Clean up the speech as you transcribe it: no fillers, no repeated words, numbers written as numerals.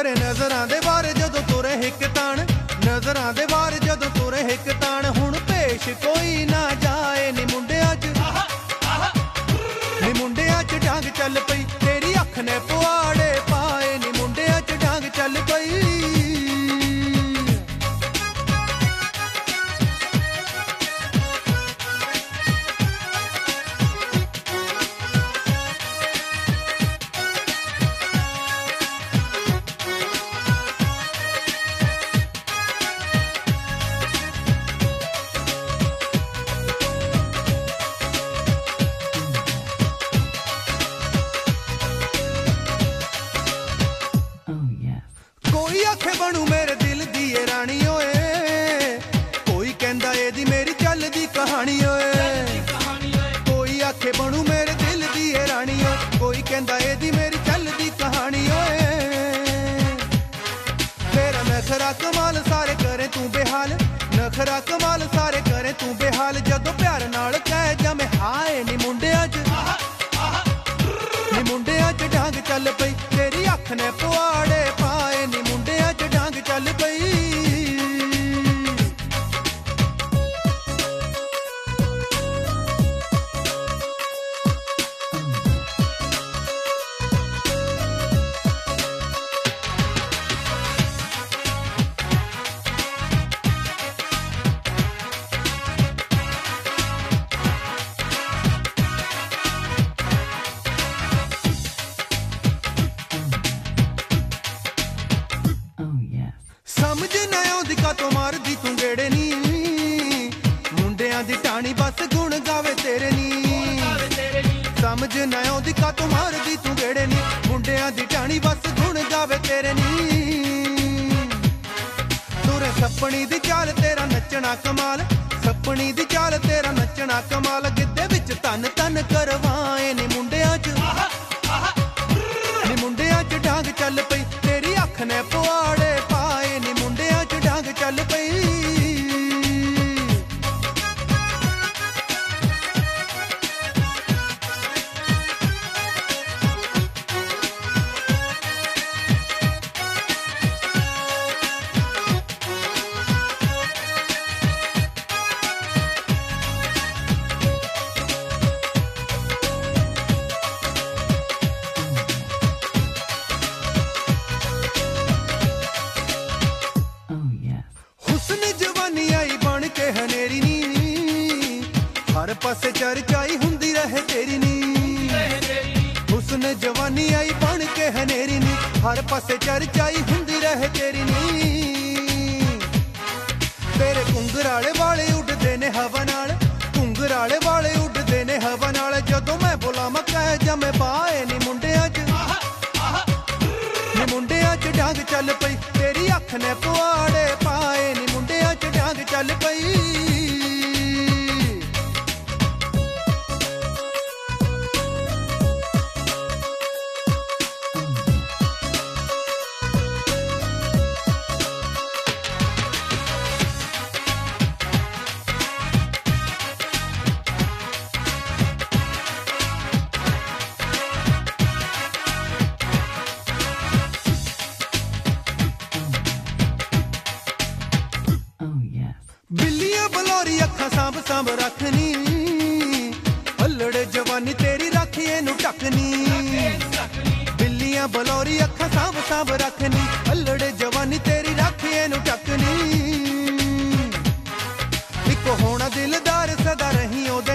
करे नजरां दे वार जदों तुरे हिक ताण, नजरां दे वार जदों तुरे हिक ताण। हुण पेश कोई ना जाए नी मुंडिया च, नी मुंडिया च डांग चल पई, तेरी अख ने पुआड़े पाए नी मुंडिया च डांग चल पई। कोई आखे बनू मेरे दिल दी ये रानी ओए, कोई कहंदा एदी मेरी चलदी कहानी ओए। कोई आखे बनू मेरे दिल दी ये रानी ओए, कोई कहंदा एदी मेरी चलदी कहानी ओए। तेरा नखरा कमाल सारे करे तू बेहाल, नखरा कमाल सारे करे तू बेहाल। जदों प्यार नाल कह जमे हाय नी मुंडिया च, नी मुंडिया च डांग चल पई, तेरी अख ने पुआड़े पाए नी मुंडिया च डांग चल पई। समझ ना आउंदी कातों मारदी तू गेड़े नी, मुंडियां दी टाणी बस गुण गावे तेरे नी। समझ ना आउंदी कातों मारदी तू गेड़े नी, मुंडियां दी टाणी बस गुण गावे तेरे नी। तुरे सपनी दी चाल तेरा नचना कमाल, सपनी दी चाल तेरा नचना कमाल। गिद्दे विच तन तन करवाए नी मुंडियां च, नी मुंडियां च डांग चल पई, तेरी अख ने पुआड़े पाए नी मुंडियां च डांग चल पई। हर पासे चर्चाई हुंदी रहे तेरी नी, हुस्न जवानी आई बन के हनेरी नी। हर पासे चर्चाई हुंदी रहे तेरी नी, तेरे घुंघराले वाले उड़दे ने हवा नाल, घुंघराले वाले उड़दे ने हवा नाल। जदों मैं बुलावां कह जमे पाए नी मुंडिया च, नी मुंडिया च डांग चल पई, तेरी अख ने पुआड़े पाए नी मुंडिया च डांग चल पई। बिल्लियां बलौरी अखां सांभ सांभ रखनी, अल्लड़ जवानी तेरी रखिए नू टकनी। बिल्लियां बलौरी अखां सांभ सांभ रखनी, अल्लड़ जवानी तेरी रखिए नू टकनी। इक होना दिलदार सदा रही ओदे